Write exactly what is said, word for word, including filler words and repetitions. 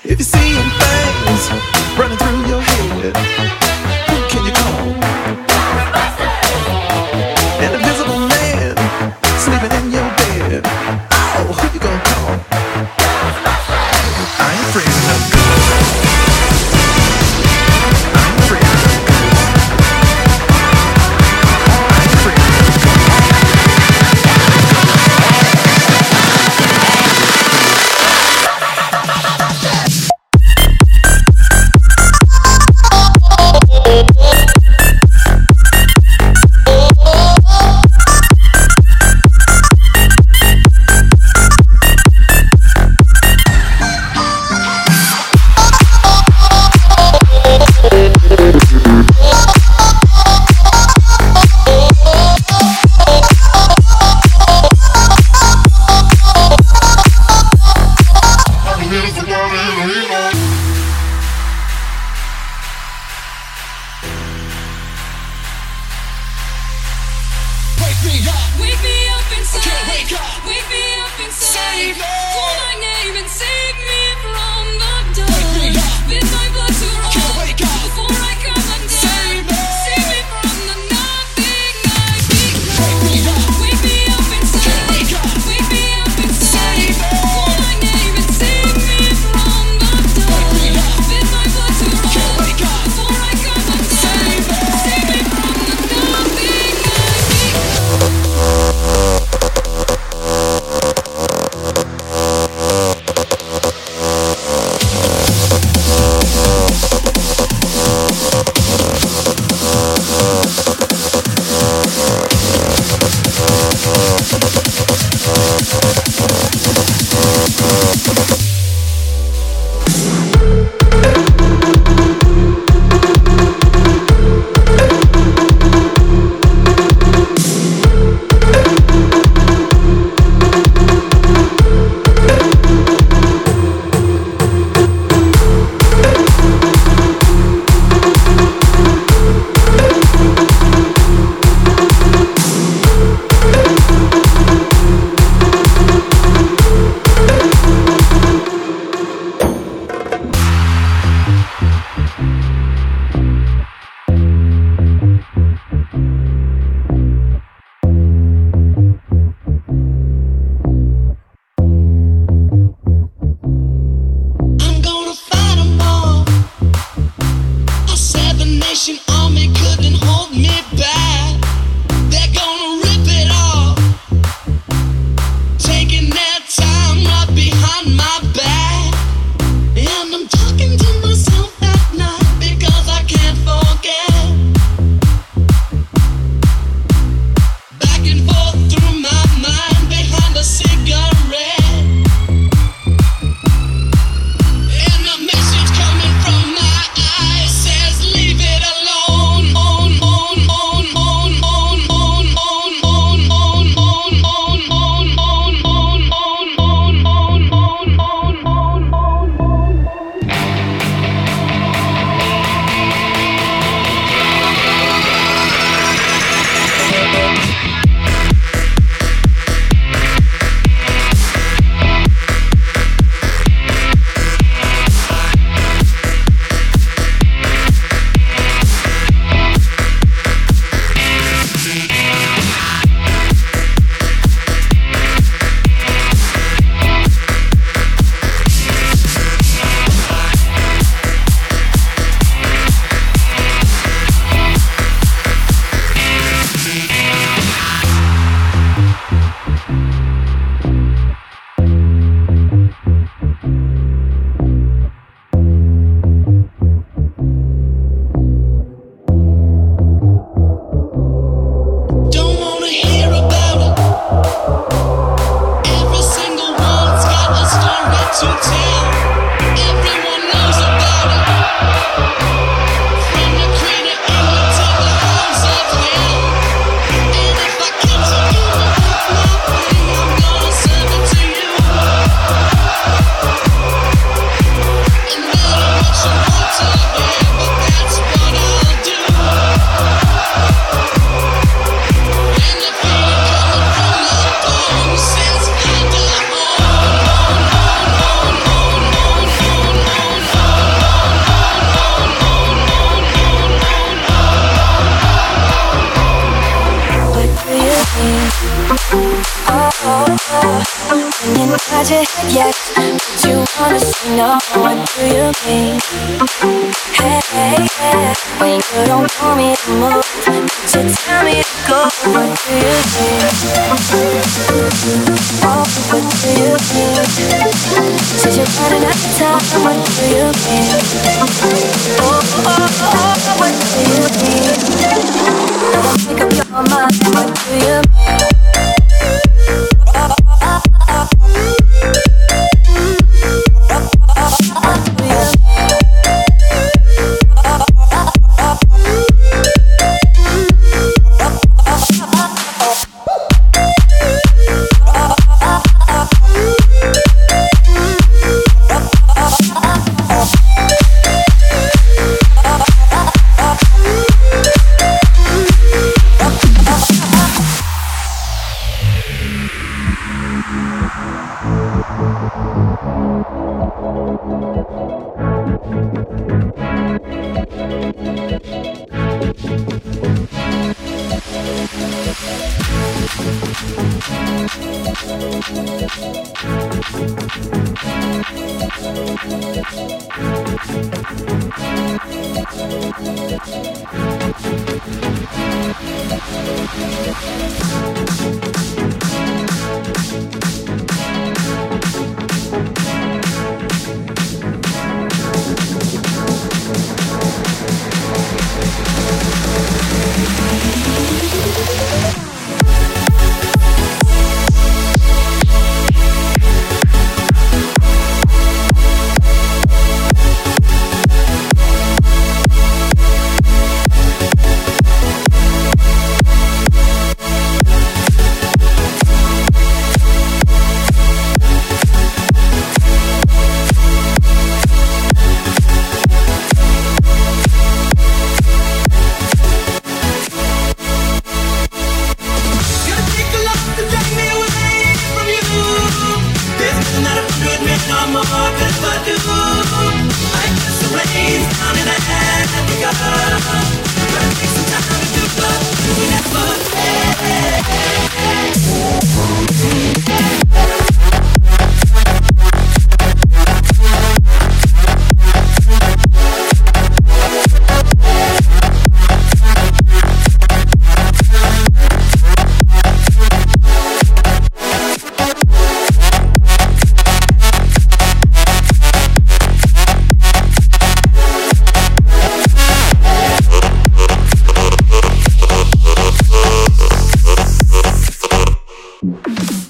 If you're seeing things running through your head, who can you call? An invisible man sleeping in your bed. Oh, who you gonna call? I ain't afraid of no ghosts. I ain't afraid of no ghosts. I ain't afraid of no no, no. your head yet, but you wanna say no. What do you mean? Hey, hey, yeah. When you don't want me to move, but you tell me to go. What do you mean? Oh, what do you mean? Said you're running out of time. What do you mean? Oh, oh, oh, oh, what do you mean? Don't make up your mind. What do you mean? You